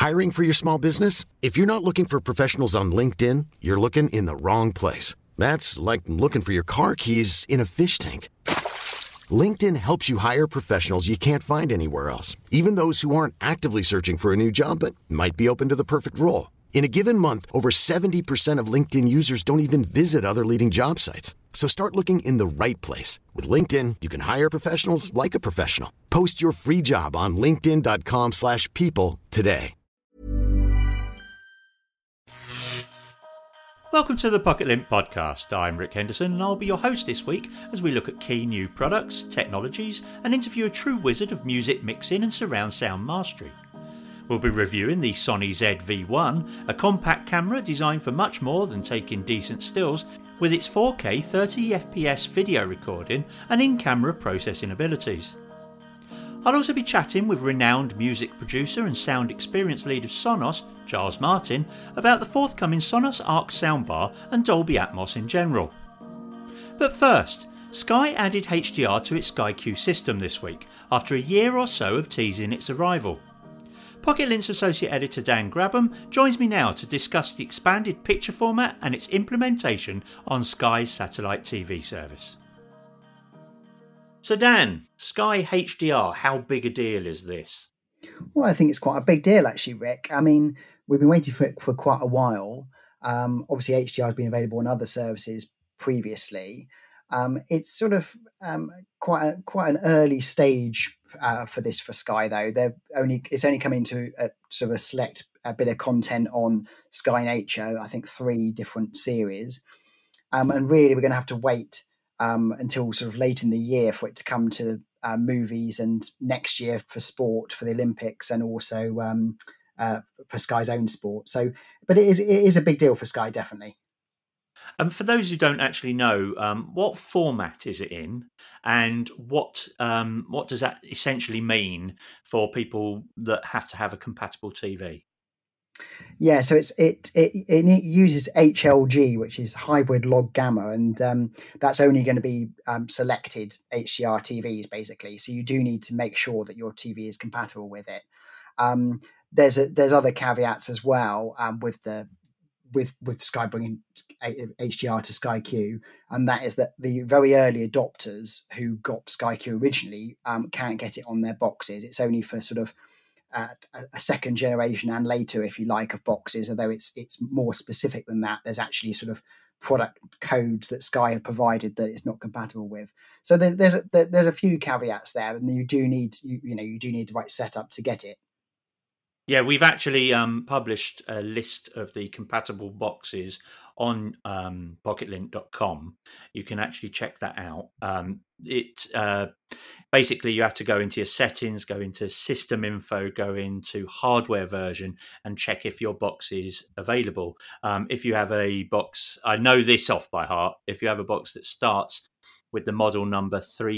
Hiring for your small business? If you're not looking for professionals on LinkedIn, you're looking in the wrong place. That's like looking for your car keys in a fish tank. LinkedIn helps you hire professionals you can't find anywhere else, even those who aren't actively searching for a new job but might be open to the perfect role. In a given month, over 70% of LinkedIn users don't even visit other leading job sites. So start looking in the right place. With LinkedIn, you can hire professionals like a professional. Post your free job on linkedin.com/people today. Welcome to the Pocket Lint Podcast. I'm Rick Henderson and I'll be your host this week as we look at key new products, technologies and interview a true wizard of music mixing and surround sound mastery. We'll be reviewing the Sony ZV-1, a compact camera designed for much more than taking decent stills with its 4K 30fps video recording and in-camera processing abilities. I'll also be chatting with renowned music producer and sound experience lead of Sonos, Giles Martin, about the forthcoming Sonos Arc soundbar and Dolby Atmos in general. But first, Sky added HDR to its Sky Q system this week, after a year or so of teasing its arrival. Pocket Lint's Associate Editor Dan Grabham joins me now to discuss the expanded picture format and its implementation on Sky's satellite TV service. So Dan, Sky HDR, how big a deal is this? Well, I think it's quite a big deal actually, Rick. I mean, we've been waiting for it for quite a while. Obviously, HDR has been available on other services previously. It's sort of quite an early stage for Sky, though. It's only coming to a sort of a select bit of content on Sky Nature. I think 3 different series, and really we're going to have to wait until sort of late in the year for it to come to movies, and next year for sport, for the Olympics, and also for Sky's own sport. So, but it is a big deal for Sky, definitely. For those who don't actually know, what format is it in, and what does that essentially mean for people that have to have a compatible TV? Yeah, so it uses HLG, which is hybrid log gamma, and that's only going to be selected HDR TVs basically. So you do need to make sure that your TV is compatible with it. There's other caveats as well with Sky bringing HDR to Sky Q, and that is that the very early adopters who got Sky Q originally can't get it on their boxes. It's only for sort of a second generation and later, if you like, of boxes, although it's more specific than that. There's actually sort of product codes that Sky have provided that it's not compatible with. So there's a few caveats there, and you do need the right setup to get it. Yeah, we've actually published a list of the compatible boxes on pocketlint.com. You can actually check that out. Basically, you have to go into your settings, go into system info, go into hardware version, and check if your box is available. If you have a box, I know this off by heart, if you have a box that starts with the model number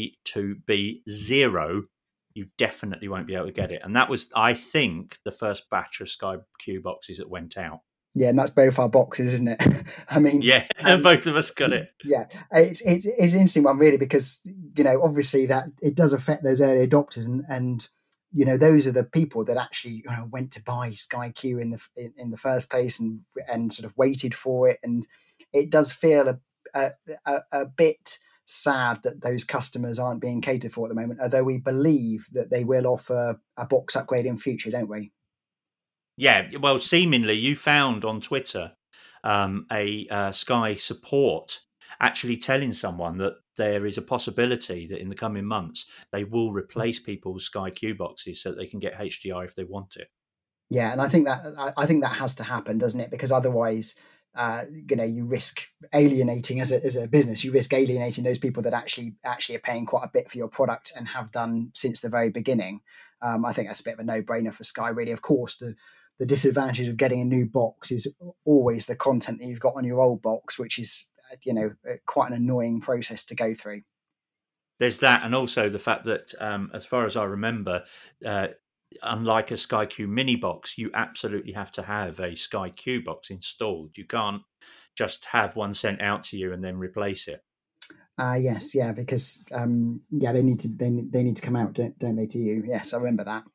32B0, you definitely won't be able to get it. And that was, I think, the first batch of Sky Q boxes that went out. Yeah, and that's both our boxes, isn't it? I mean, yeah, both of us got it. Yeah, it's an interesting one, really, because obviously that it does affect those early adopters, and those are the people that actually went to buy Sky Q in the first place and sort of waited for it, and it does feel a bit sad that those customers aren't being catered for at the moment, although we believe that they will offer a box upgrade in future, don't we? Yeah, well, seemingly you found on Twitter a Sky support actually telling someone that there is a possibility that in the coming months they will replace people's Sky Q boxes so that they can get HDR if they want it. Yeah, and I think that has to happen, doesn't it? Because otherwise, you risk alienating as a business. You risk alienating those people that actually are paying quite a bit for your product and have done since the very beginning. I think that's a bit of a no-brainer for Sky, really. Of course, the disadvantage of getting a new box is always the content that you've got on your old box, which is quite an annoying process to go through. There's that, and also the fact that, as far as I remember, unlike a Sky Q mini box, you absolutely have to have a Sky Q box installed. You can't just have one sent out to you and then replace it. Yes, yeah, because they need to come out, don't they, to you? Yes, I remember that.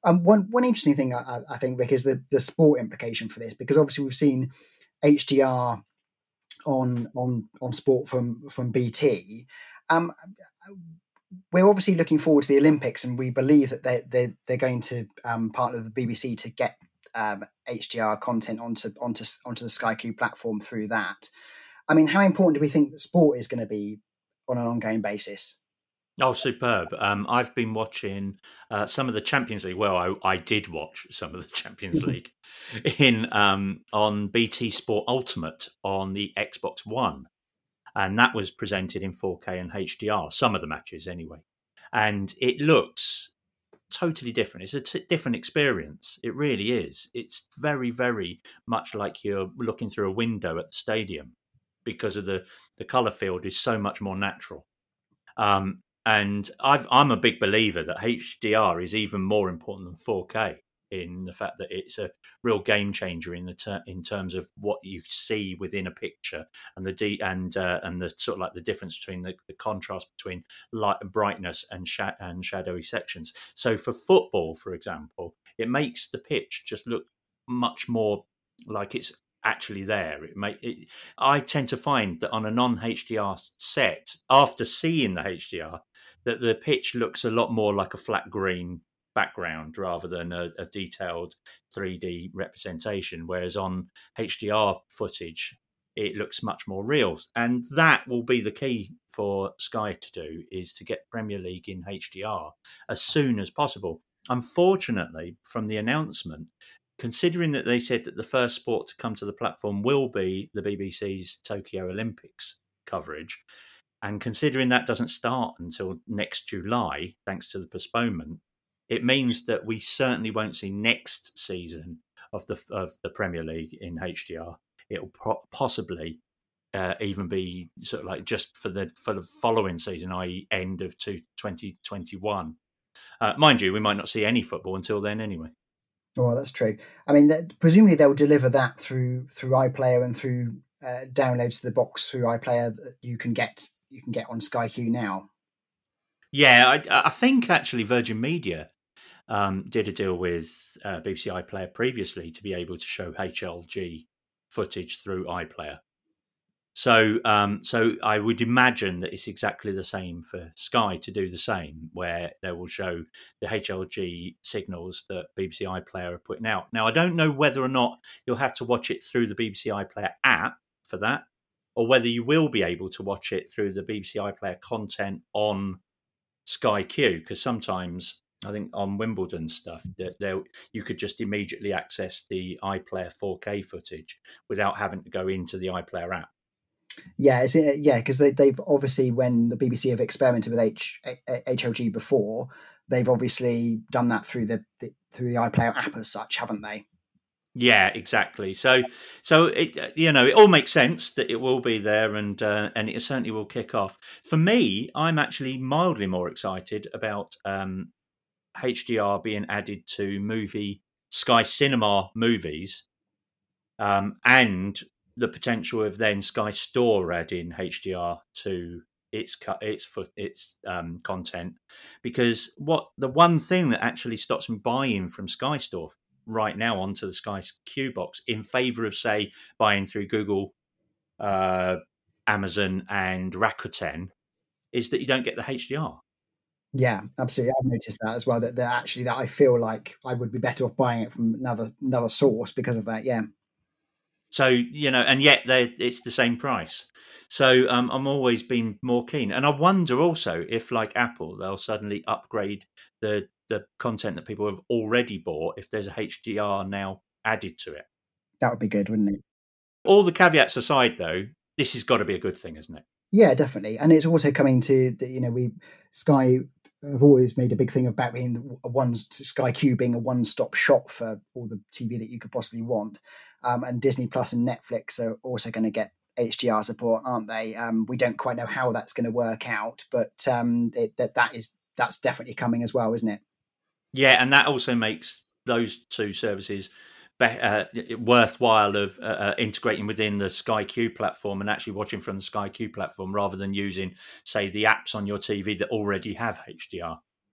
One interesting thing I think, Rick, is the sport implication for this, because obviously we've seen HDR on sport from BT. We're obviously looking forward to the Olympics, and we believe that they're going to partner with the BBC to get HDR content onto the Sky Q platform through that. I mean, how important do we think that sport is going to be on an ongoing basis? Oh, superb. I've been watching some of the Champions League. Well, I did watch some of the Champions League on BT Sport Ultimate on the Xbox One. And that was presented in 4K and HDR, some of the matches anyway. And it looks totally different. It's a different experience. It really is. It's very, very much like you're looking through a window at the stadium, because of the colour field is so much more natural. And I'm a big believer that HDR is even more important than 4K, in the fact that it's a real game changer in terms of what you see within a picture, and the sort of like the difference between the contrast between light and brightness and shadowy sections. So for football, for example, it makes the pitch just look much more like it's actually there. I tend to find that on a non-HDR set, after seeing the HDR, that the pitch looks a lot more like a flat green background rather than a detailed 3D representation, whereas on HDR footage it looks much more real. And that will be the key for Sky to do, is to get Premier League in HDR as soon as possible. Unfortunately, from the announcement, considering that they said that the first sport to come to the platform will be the BBC's Tokyo Olympics coverage, and considering that doesn't start until next July, thanks to the postponement, it means that we certainly won't see next season of the Premier League in HDR. It'll possibly even be sort of like just for the following season, i.e., end of 2021. Mind you, we might not see any football until then anyway. Oh, that's true. I mean, presumably they'll deliver that through iPlayer and through downloads to the box through iPlayer that you can get on Sky Q now. Yeah, I think actually Virgin Media did a deal with BBC iPlayer previously to be able to show HLG footage through iPlayer. So I would imagine that it's exactly the same for Sky to do the same, where they will show the HLG signals that BBC iPlayer are putting out. Now, I don't know whether or not you'll have to watch it through the BBC iPlayer app for that, or whether you will be able to watch it through the BBC iPlayer content on Sky Q, because sometimes I think on Wimbledon stuff that you could just immediately access the iPlayer 4K footage without having to go into the iPlayer app. Yeah, because they've obviously, when the BBC have experimented with HLG before, they've obviously done that through the iPlayer app as such, haven't they? Yeah, exactly. So it it all makes sense that it will be there, and it certainly will kick off. For me, I'm actually mildly more excited about HDR being added to Sky Cinema movies, and the potential of then Sky Store adding HDR to its content, because the one thing that actually stops me buying from Sky Store right now onto the Sky Q box in favour of, say, buying through Google, Amazon and Rakuten, is that you don't get the HDR. Yeah, absolutely. I've noticed that as well, that I feel like I would be better off buying it from another source because of that. Yeah. So, and yet it's the same price. So I'm always been more keen. And I wonder also if, like Apple, they'll suddenly upgrade the content that people have already bought if there's a HDR now added to it. That would be good, wouldn't it? All the caveats aside, though, this has got to be a good thing, isn't it? Yeah, definitely. And it's also coming to, Sky have always made a big thing about being Sky Q being a one-stop shop for all the TV that you could possibly want. And Disney Plus and Netflix are also going to get HDR support, aren't they? We don't quite know how that's going to work out, but that's definitely coming as well, isn't it? Yeah, and that also makes those two services worthwhile of integrating within the Sky Q platform and actually watching from the Sky Q platform rather than using, say, the apps on your TV that already have HDR.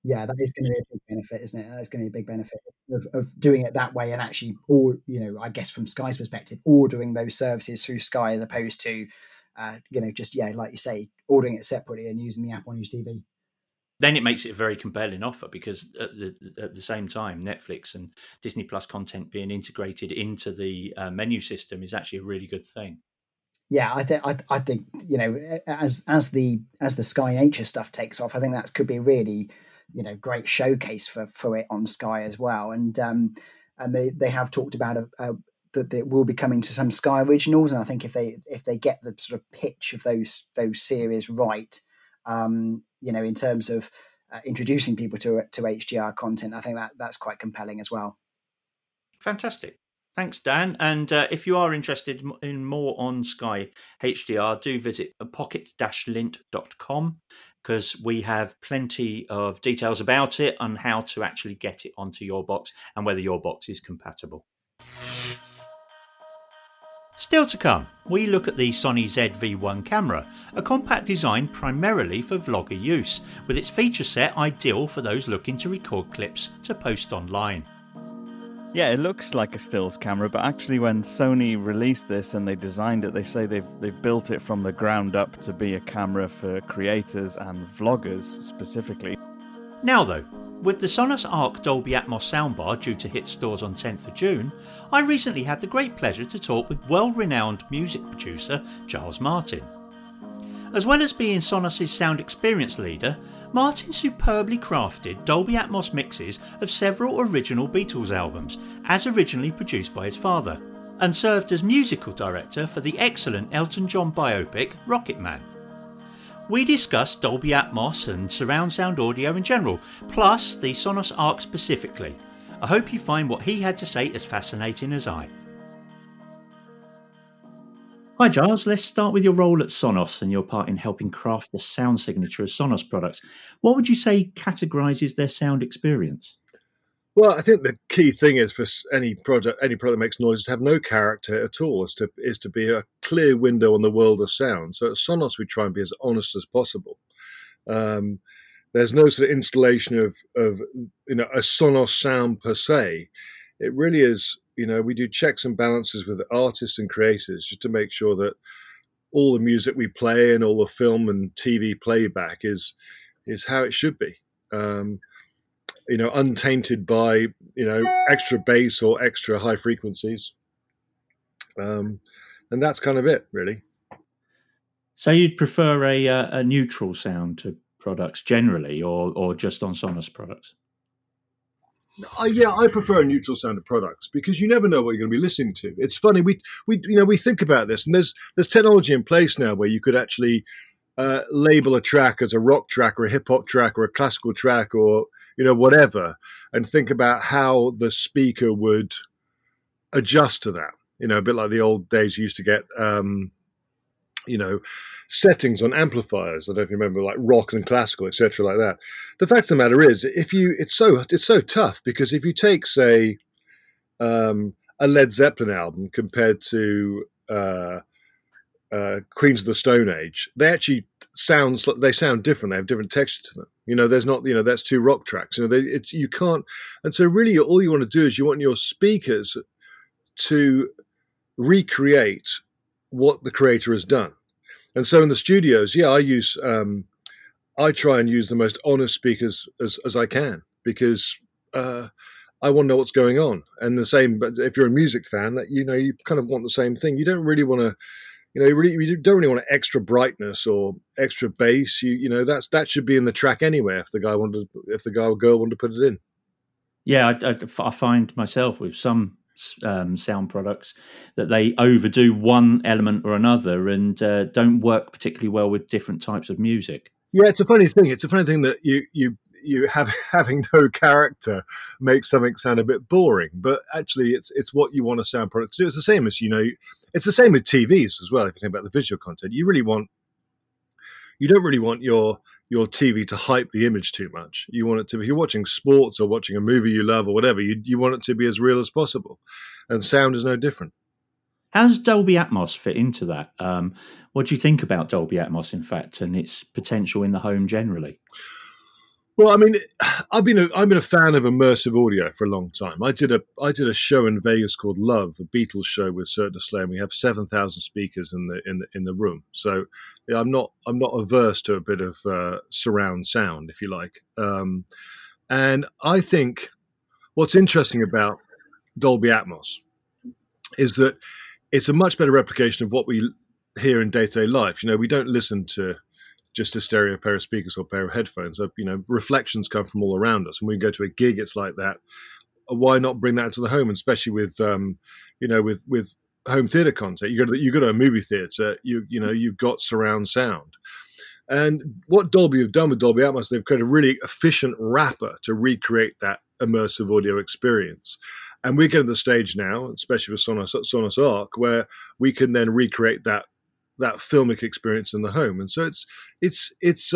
Yeah, that is going to be a big benefit, isn't it? That's going to be a big benefit of doing it that way, and actually, or I guess from Sky's perspective, ordering those services through Sky as opposed to, just like you say, ordering it separately and using the app on your TV. Then it makes it a very compelling offer, because at the same time, Netflix and Disney Plus content being integrated into the menu system is actually a really good thing. Yeah, I think as the Sky Nature stuff takes off, I think that could be really great showcase for it on Sky as well. And they have talked about that it will be coming to some Sky originals, and I think if they get the sort of pitch of those series right, in terms of introducing people to HDR content, I think that's quite compelling as well. Fantastic. Thanks, Dan. And if you are interested in more on Sky HDR, do visit pocket-lint.com, because we have plenty of details about it and how to actually get it onto your box and whether your box is compatible. Still to come, we look at the Sony ZV-1 camera, a compact designed primarily for vlogger use, with its feature set ideal for those looking to record clips to post online. Yeah, it looks like a stills camera, but actually when Sony released this and they designed it, they say they've built it from the ground up to be a camera for creators and vloggers specifically. Now though, with the Sonos Arc Dolby Atmos soundbar due to hit stores on 10th of June, I recently had the great pleasure to talk with well-renowned music producer Giles Martin. As well as being Sonos' sound experience leader, Martin superbly crafted Dolby Atmos mixes of several original Beatles albums, as originally produced by his father, and served as musical director for the excellent Elton John biopic Rocket Man. We discussed Dolby Atmos and surround sound audio in general, plus the Sonos Arc specifically. I hope you find what he had to say as fascinating as I. Hi Giles, let's start with your role at Sonos and your part in helping craft the sound signature of Sonos products. What would you say categorises their sound experience? Well, I think the key thing is for any product that makes noise is to have no character at all, is to be a clear window on the world of sound. So at Sonos we try and be as honest as possible. There's no sort of installation of a Sonos sound per se. It really is, we do checks and balances with artists and creators just to make sure that all the music we play and all the film and TV playback is how it should be. Untainted by, extra bass or extra high frequencies. And that's kind of it, really. So you'd prefer a neutral sound to products generally, or just on Sonos products? I prefer a neutral sound of products because you never know what you're going to be listening to. It's funny, we think about this, and there's technology in place now where you could actually label a track as a rock track or a hip hop track or a classical track or whatever, and think about how the speaker would adjust to that. A bit like the old days you used to get settings on amplifiers. I don't know if you remember, like rock and classical, etc., like that. The fact of the matter is, it's so tough, because if you take, say, a Led Zeppelin album compared to Queens of the Stone Age, they actually sound different. They have different texture to them. There's not, that's two rock tracks. You can't. And so really, all you want to do is you want your speakers to recreate what the creator has done. And so in the studios, I try and use the most honest speakers as I can, because I want to know what's going on. And the same, but if you're a music fan, that you kind of want the same thing. You don't really want to, you don't really want extra brightness or extra bass. That should be in the track anyway. If the guy or girl wanted to put it in. Yeah, I find myself with some sound products that they overdo one element or another and don't work particularly well with different types of music. Yeah, it's a funny thing. It's a funny thing that you having no character makes something sound a bit boring, but actually it's what you want a sound product to do. It's the same as it's the same with TVs as well. If you think about the visual content, you don't really want your TV to hype the image too much. You want it to be, if you're watching sports or watching a movie you love or whatever, you want it to be as real as possible. And sound is no different. How does Dolby Atmos fit into that? What do you think about Dolby Atmos, in fact, and its potential in the home generally? Well, I mean, I've been a fan of immersive audio for a long time. I did a show in Vegas called Love, a Beatles show with Cirque du Soleil. And we have 7,000 speakers in the room. So yeah, I'm not averse to a bit of surround sound, if you like. And I think what's interesting about Dolby Atmos is that it's a much better replication of what we hear in day-to-day life. We don't listen to just a stereo pair of speakers or pair of headphones. So, reflections come from all around us. And when we go to a gig, it's like that. Why not bring that into the home? And especially with, with home theater content, you go to a movie theater, you've got surround sound. And what Dolby have done with Dolby Atmos, they've created a really efficient wrapper to recreate that immersive audio experience. And we're getting to the stage now, especially with Sonos Arc, where we can then recreate that filmic experience in the home. And so it's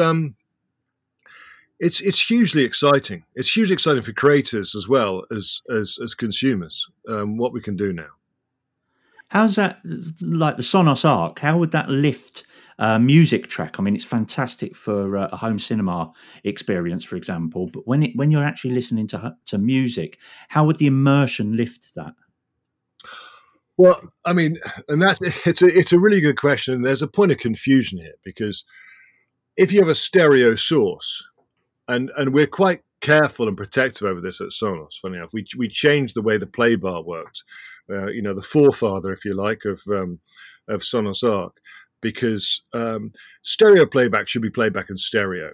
hugely exciting. It's hugely exciting for creators as well as consumers, what we can do now. How's that, like the Sonos Arc, how would that lift music track? I mean, it's fantastic for a home cinema experience, for example, but when you're actually listening to music, how would the immersion lift that? Well, I mean, and it's a really good question. There's a point of confusion here, because if you have a stereo source, and we're quite careful and protective over this at Sonos. Funny enough, we changed the way the play bar worked. The forefather, if you like, of Sonos Arc, because stereo playback should be playback in stereo.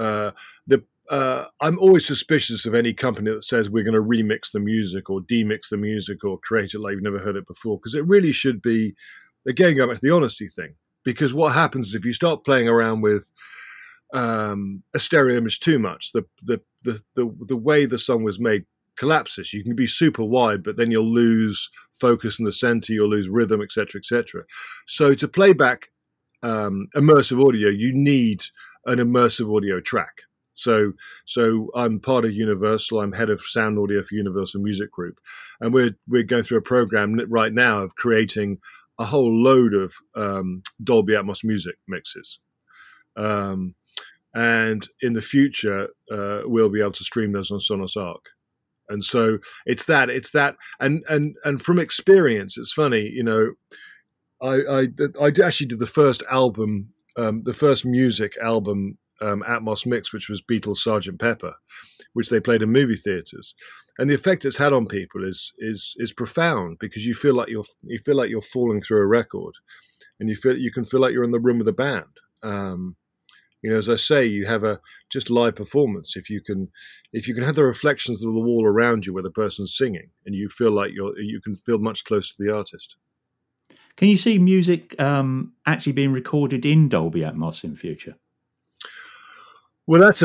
I'm always suspicious of any company that says we're going to remix the music or demix the music or create it like you've never heard it before, because it really should be, again, going back to the honesty thing. Because what happens is if you start playing around with a stereo image too much, the way the song was made collapses. You can be super wide, but then you'll lose focus in the center, you'll lose rhythm, etc., etc. So to play back immersive audio, you need an immersive audio track. So I'm part of Universal. I'm head of sound audio for Universal Music Group, and we're going through a program right now of creating a whole load of Dolby Atmos music mixes. And in the future, we'll be able to stream those on Sonos Arc. And so it's that, and from experience, it's funny, I actually did the first album, the first music album Atmos mix, which was Beatles' Sgt. Pepper, which they played in movie theaters, and the effect it's had on people is profound, because you feel like you're falling through a record, and you can feel like you're in the room with a band. As I say, you have a just live performance. If you can have the reflections of the wall around you where the person's singing, and you feel like you can feel much closer to the artist. Can you see music actually being recorded in Dolby Atmos in future? Well, I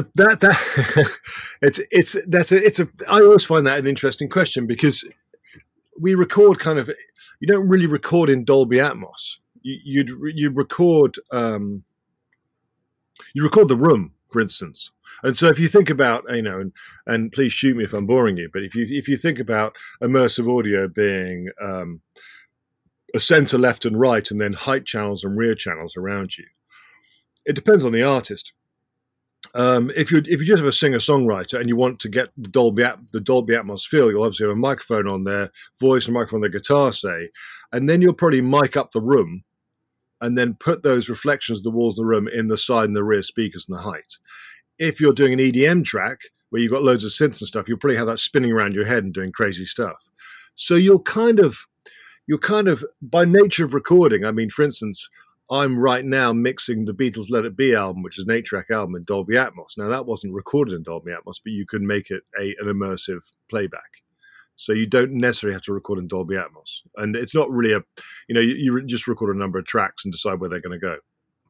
always find that an interesting question, because we record you don't really record in Dolby Atmos. You record the room, for instance. And so if you think about, and please shoot me if I'm boring you, but if you think about immersive audio being a center, left and right, and then height channels and rear channels around you, it depends on the artist. If you just have a singer-songwriter and you want to get the Dolby Atmos feel, you'll obviously have a microphone on their voice and a microphone on their guitar, say, and then you'll probably mic up the room and then put those reflections of the walls of the room in the side and the rear speakers and the height. If you're doing an EDM track where you've got loads of synths and stuff, you'll probably have that spinning around your head and doing crazy stuff. So you're kind of, by nature of recording, I mean, for instance, I'm right now mixing the Beatles' Let It Be album, which is an 8-track album, in Dolby Atmos. Now, that wasn't recorded in Dolby Atmos, but you can make it an immersive playback. So you don't necessarily have to record in Dolby Atmos. And it's not really you just record a number of tracks and decide where they're going to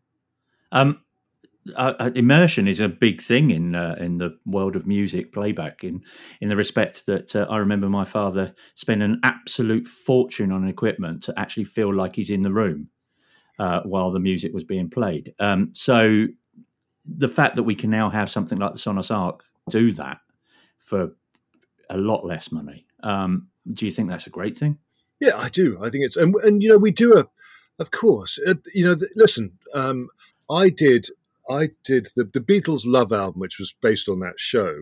go. Immersion is a big thing in the world of music playback, in the respect that I remember my father spent an absolute fortune on equipment to actually feel like he's in the room while the music was being played. So the fact that we can now have something like the Sonos Arc do that for a lot less money, do you think that's a great thing? Yeah, I do. I think it's, and we do of course, listen, I did the Beatles' Love album, which was based on that show,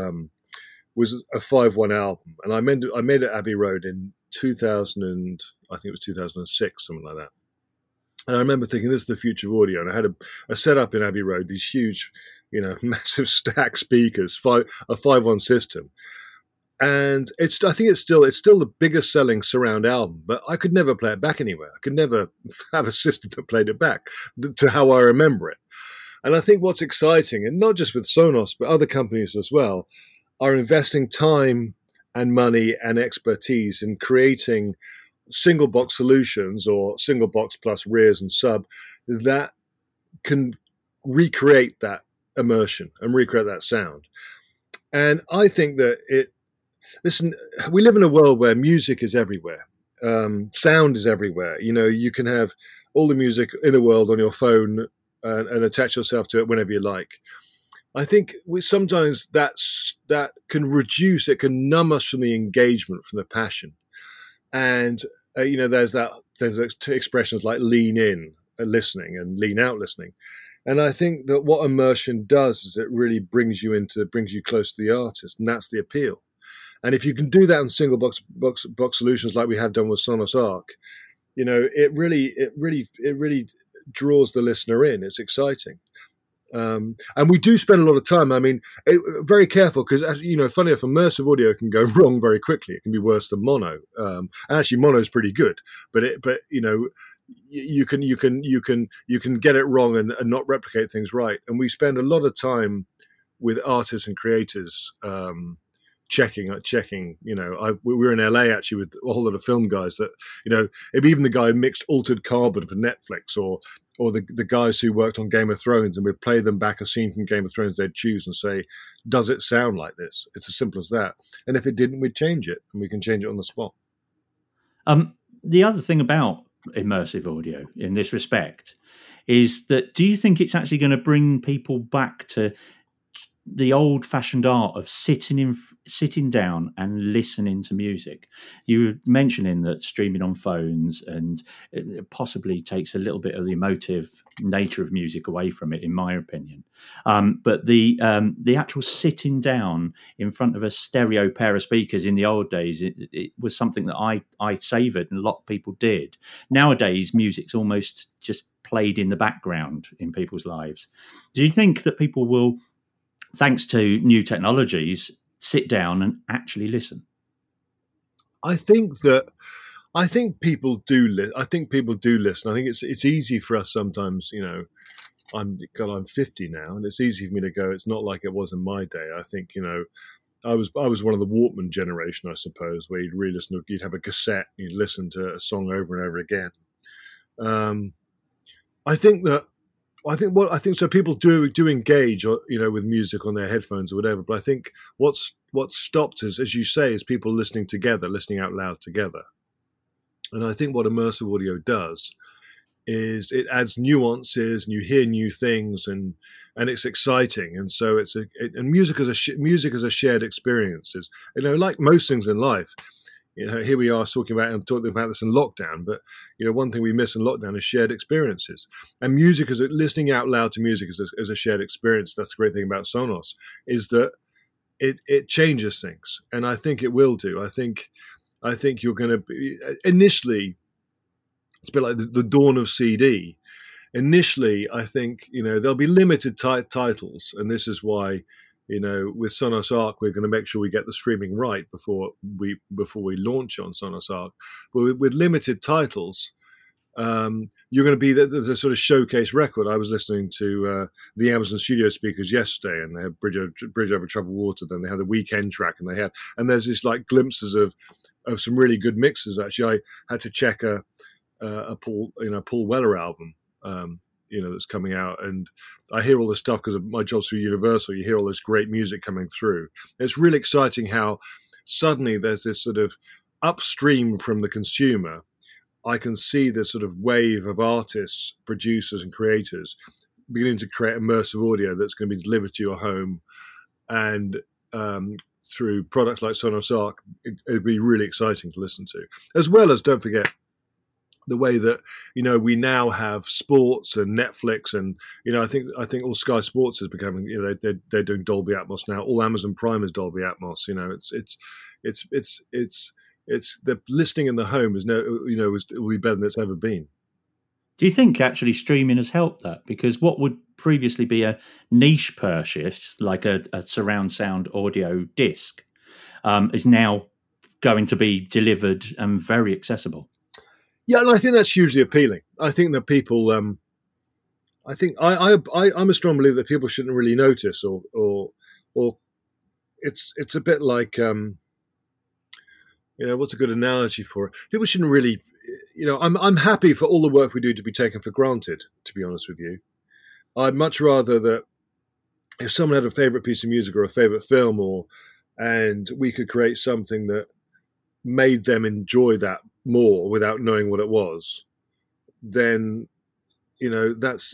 was a 5/1 album, and I made it at Abbey Road in 2000, and I think it was 2006, something like that. And I remember thinking, this is the future of audio. And I had a setup in Abbey Road, these huge, massive stack speakers, a 5/1 system. And I think it's still the biggest selling surround album, but I could never play it back anywhere. I could never have a system that played it back to how I remember it. And I think what's exciting, and not just with Sonos, but other companies as well, are investing time and money and expertise in creating single box solutions or single box plus rears and sub that can recreate that immersion and recreate that sound. And I think that we live in a world where music is everywhere. Sound is everywhere. You can have all the music in the world on your phone and attach yourself to it whenever you like. I think sometimes that can reduce, it can numb us from the engagement, from the passion. And, there's expressions like lean in listening and lean out listening. And I think that what immersion does is it really brings you close to the artist, and that's the appeal. And if you can do that on single box solutions like we have done with Sonos Arc, it really draws the listener in. It's exciting. And we do spend a lot of time. I mean, very careful, because funny enough, immersive audio can go wrong very quickly. It can be worse than mono. And actually, mono is pretty good, but you can get it wrong and not replicate things right. And we spend a lot of time with artists and creators checking. We were in LA actually with a whole lot of film guys that even the guy who mixed Altered Carbon for Netflix, or the guys who worked on Game of Thrones, and we'd play them back a scene from Game of Thrones, they'd choose and say, does it sound like this? It's as simple as that. And if it didn't, we'd change it, and we can change it on the spot. The other thing about immersive audio in this respect is that, do you think it's actually going to bring people back to the old-fashioned art of sitting down and listening to music? You were mentioning that streaming on phones and it possibly takes a little bit of the emotive nature of music away from it, in my opinion. But the actual sitting down in front of a stereo pair of speakers in the old days, it was something that I savoured, and a lot of people did. Nowadays, music's almost just played in the background in people's lives. Do you think that people will, thanks to new technologies, sit down and actually listen? I think people do listen. I think it's easy for us sometimes. I'm 50 now, and it's easy for me to go, it's not like it was in my day. I think I was one of the Walkman generation, I suppose, where you'd really listen. You'd have a cassette, and you'd listen to a song over and over again. I think so. People do engage, with music on their headphones or whatever. But I think what's stopped us, as you say, is people listening together, listening out loud together. And I think what immersive audio does is it adds nuances, and you hear new things, and it's exciting. And so and music as a shared experience. Like most things in life. Here we are talking about this in lockdown, but one thing we miss in lockdown is shared experiences. And music, listening out loud to music as a shared experience. That's the great thing about Sonos, is that it changes things, and I think it will do. I think you're going to be, initially, it's a bit like the dawn of CD. Initially, I think there'll be limited titles, and this is why. With Sonos Arc, we're going to make sure we get the streaming right before we launch on Sonos Arc. But with limited titles, you're going to be the sort of showcase record. I was listening to the Amazon Studio speakers yesterday, and they had Bridge Over Troubled Water. Then they had the Weekend track, and there's this like glimpses of some really good mixes. Actually, I had to check a Paul Weller album. That's coming out, and I hear all this stuff because of my jobs through Universal. You hear all this great music coming through. It's really exciting how suddenly there's this sort of upstream from the consumer. I can see this sort of wave of artists, producers, and creators beginning to create immersive audio that's going to be delivered to your home, and through products like Sonos Arc, it'd be really exciting to listen to. As well as, don't forget, the way that we now have sports and Netflix, and I think all Sky Sports is becoming, they're doing Dolby Atmos now. All Amazon Prime is Dolby Atmos. It's the listening in the home is will be better than it's ever been. Do you think actually streaming has helped that? Because what would previously be a niche purchase, like a surround sound audio disc, is now going to be delivered and very accessible. Yeah, and I think that's hugely appealing. I think that people, I'm a strong believer that people shouldn't really notice, or it's a bit like, what's a good analogy for it? People shouldn't really, I'm happy for all the work we do to be taken for granted, to be honest with you. I'd much rather that if someone had a favorite piece of music or a favorite film, and we could create something that made them enjoy that more without knowing what it was, then that's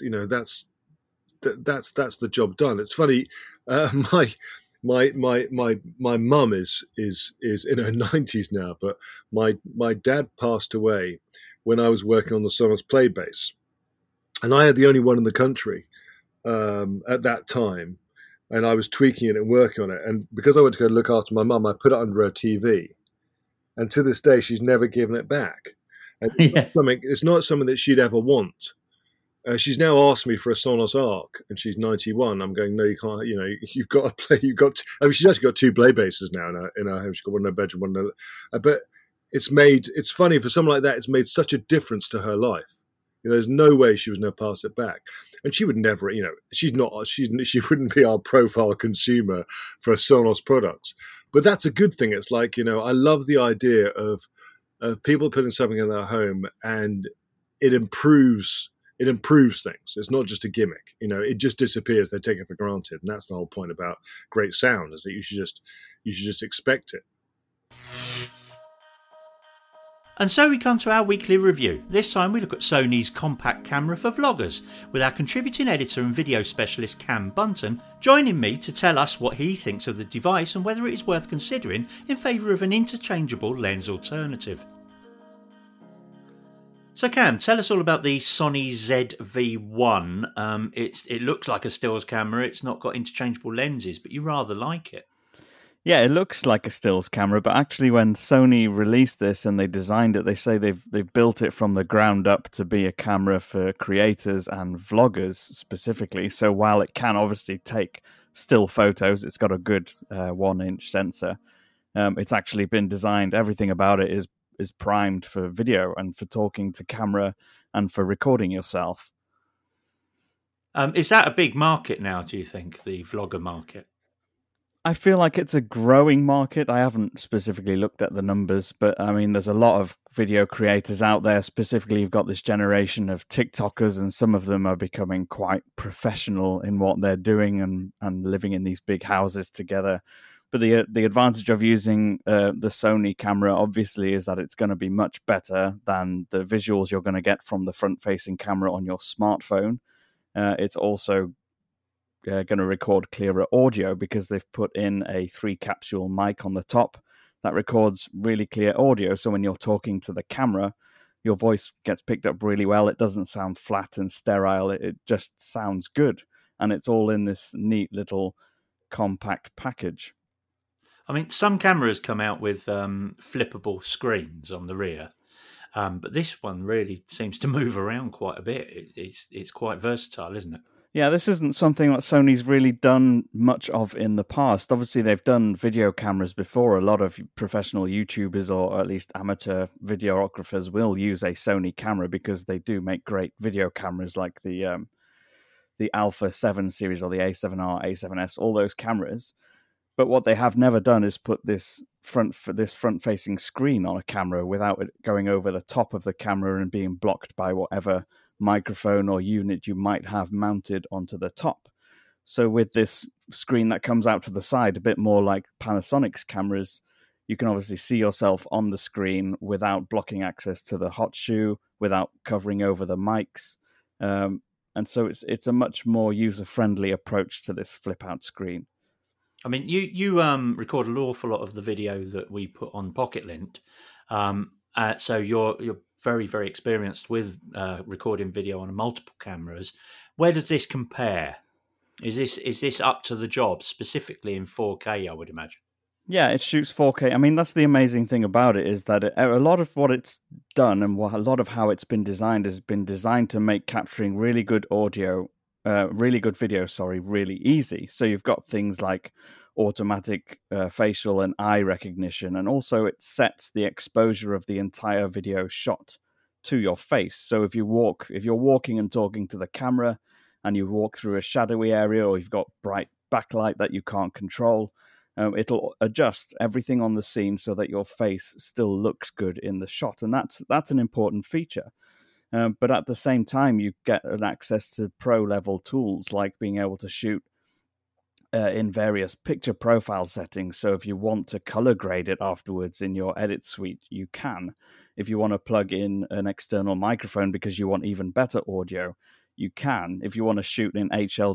the job done. It's funny, my mum is in her 90s now, but my dad passed away when I was working on the Sonos Play Bass, and I had the only one in the country at that time, and I was tweaking it and working on it, and because I went to go look after my mum, I put it under her TV. And to this day, she's never given it back. And it's not something that she'd ever want. She's now asked me for a Sonos Arc, and she's 91. I'm going, no, you can't. You've got to play. She's actually got 2 play basses now in her home. She's got one in her bedroom, one in her. But it's funny for someone like that. It's made such a difference to her life. There's no way she was going to pass it back. And she would never, she wouldn't be our profile consumer for Sonos products. But that's a good thing. It's like, I love the idea of people putting something in their home and it improves things. It's not just a gimmick. It just disappears. They take it for granted. And that's the whole point about great sound, is that you should just expect it. And so we come to our weekly review. This time we look at Sony's compact camera for vloggers, with our contributing editor and video specialist Cam Bunton joining me to tell us what he thinks of the device and whether it is worth considering in favour of an interchangeable lens alternative. So Cam, tell us all about the Sony ZV-1. It looks like a stills camera. It's not got interchangeable lenses, but you rather like it. Yeah, it looks like a stills camera, but actually when Sony released this and they designed it, they say they've built it from the ground up to be a camera for creators and vloggers specifically. So while it can obviously take still photos, it's got a good 1-inch sensor. It's actually been designed, everything about it is primed for video and for talking to camera and for recording yourself. Is that a big market now, do you think, the vlogger market? I feel like it's a growing market. I haven't specifically looked at the numbers, but I mean, there's a lot of video creators out there. Specifically, you've got this generation of TikTokers, and some of them are becoming quite professional in what they're doing and living in these big houses together. But the advantage of using the Sony camera, obviously, is that it's going to be much better than the visuals you're going to get from the front-facing camera on your smartphone. It's also going to record clearer audio because they've put in a 3-capsule mic on the top that records really clear audio. So when you're talking to the camera, your voice gets picked up really well. It doesn't sound flat and sterile. It just sounds good. And it's all in this neat little compact package. I mean, some cameras come out with flippable screens on the rear, but this one really seems to move around quite a bit. It's quite versatile, isn't it? Yeah, this isn't something that Sony's really done much of in the past. Obviously, they've done video cameras before. A lot of professional YouTubers or at least amateur videographers will use a Sony camera because they do make great video cameras like the Alpha 7 series or the A7R, A7S, all those cameras. But what they have never done is put this front-facing screen on a camera without it going over the top of the camera and being blocked by whatever microphone or unit you might have mounted onto the top. So with this screen that comes out to the side, a bit more like Panasonic's cameras, you can obviously see yourself on the screen without blocking access to the hot shoe, without covering over the mics. And so it's a much more user-friendly approach to this flip-out screen. I mean, you record an awful lot of the video that we put on Pocket Lint. So you're very, very experienced with recording video on multiple cameras. Where does this compare? Is this up to the job, specifically in 4K, I would imagine? Yeah, it shoots 4K. I mean, that's the amazing thing about it, is that a lot of what it's done and a lot of how it's been designed has been designed to make capturing really good video, really easy. So you've got things like automatic facial and eye recognition, and also it sets the exposure of the entire video shot to your face. So if you're walking and talking to the camera and you walk through a shadowy area, or you've got bright backlight that you can't control, it'll adjust everything on the scene so that your face still looks good in the shot. And that's an important feature. But at the same time, you get an access to pro-level tools, like being able to shoot in various picture profile settings. So if you want to color grade it afterwards in your edit suite, you can. If you want to plug in an external microphone because you want even better audio, you can. If you want to shoot in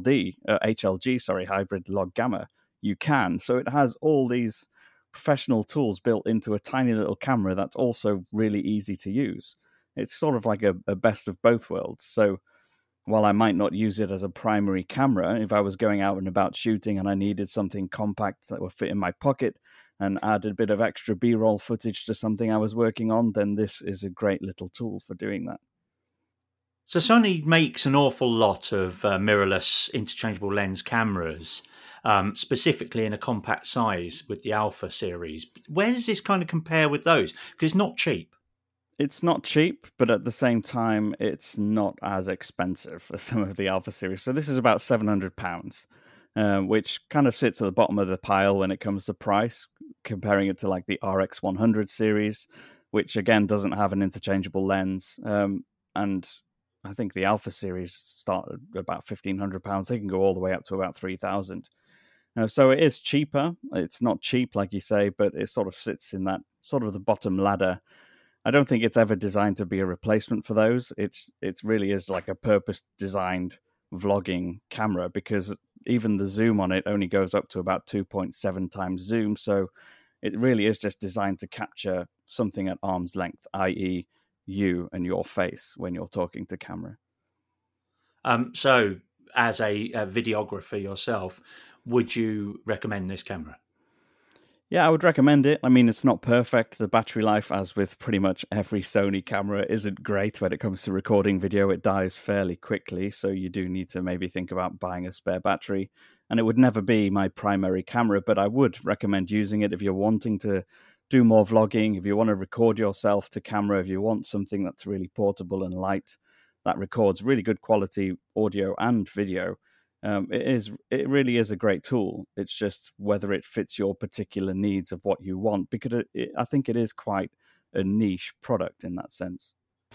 HLG, hybrid log gamma, you can. So it has all these professional tools built into a tiny little camera that's also really easy to use. It's sort of like a best of both worlds. So while I might not use it as a primary camera, if I was going out and about shooting and I needed something compact that would fit in my pocket and add a bit of extra B-roll footage to something I was working on, then this is a great little tool for doing that. So Sony makes an awful lot of mirrorless interchangeable lens cameras, specifically in a compact size with the Alpha series. Where does this kind of compare with those? Because it's not cheap. It's not cheap, but at the same time, it's not as expensive as some of the Alpha series. So this is about £700, which kind of sits at the bottom of the pile when it comes to price, comparing it to like the RX 100 series, which again doesn't have an interchangeable lens. And I think the Alpha series start at about £1,500. They can go all the way up to about £3,000. So it is cheaper. It's not cheap, like you say, but it sort of sits in that sort of the bottom ladder. I don't think it's ever designed to be a replacement for those. It really is like a purpose-designed vlogging camera, because even the zoom on it only goes up to about 2.7 times zoom. So it really is just designed to capture something at arm's length, i.e. you and your face when you're talking to camera. So as a videographer yourself, would you recommend this camera? Yeah, I would recommend it. I mean, it's not perfect. The battery life, as with pretty much every Sony camera, isn't great when it comes to recording video. It dies fairly quickly, so you do need to maybe think about buying a spare battery. And it would never be my primary camera, but I would recommend using it if you're wanting to do more vlogging, if you want to record yourself to camera, if you want something that's really portable and light, that records really good quality audio and video. It really is a great tool. It's just whether it fits your particular needs of what you want, because I think it is quite a niche product in that sense.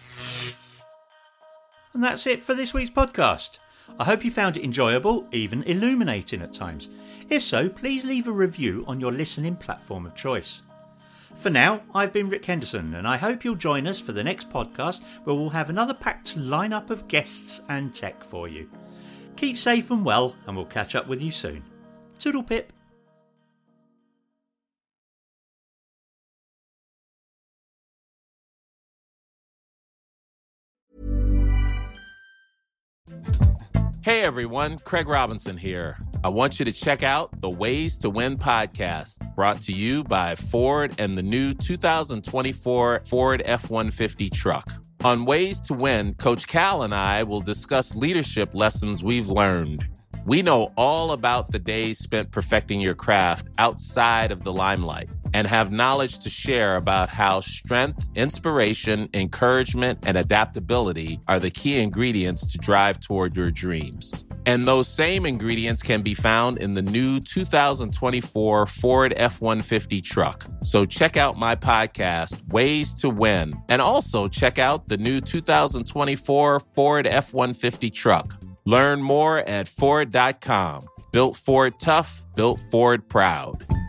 And that's it for this week's podcast. I hope you found it enjoyable, even illuminating at times. If so, please leave a review on your listening platform of choice. For now, I've been Rick Henderson, and I hope you'll join us for the next podcast, where we'll have another packed lineup of guests and tech for you. Keep safe and well, and we'll catch up with you soon. Toodle pip. Hey everyone, Craig Robinson here. I want you to check out the Ways to Win podcast, brought to you by Ford and the new 2024 Ford F-150 truck. On Ways to Win, Coach Cal and I will discuss leadership lessons we've learned. We know all about the days spent perfecting your craft outside of the limelight, and have knowledge to share about how strength, inspiration, encouragement, and adaptability are the key ingredients to drive toward your dreams. And those same ingredients can be found in the new 2024 Ford F-150 truck. So check out my podcast, Ways to Win, and also check out the new 2024 Ford F-150 truck. Learn more at Ford.com. Built Ford tough, built Ford proud.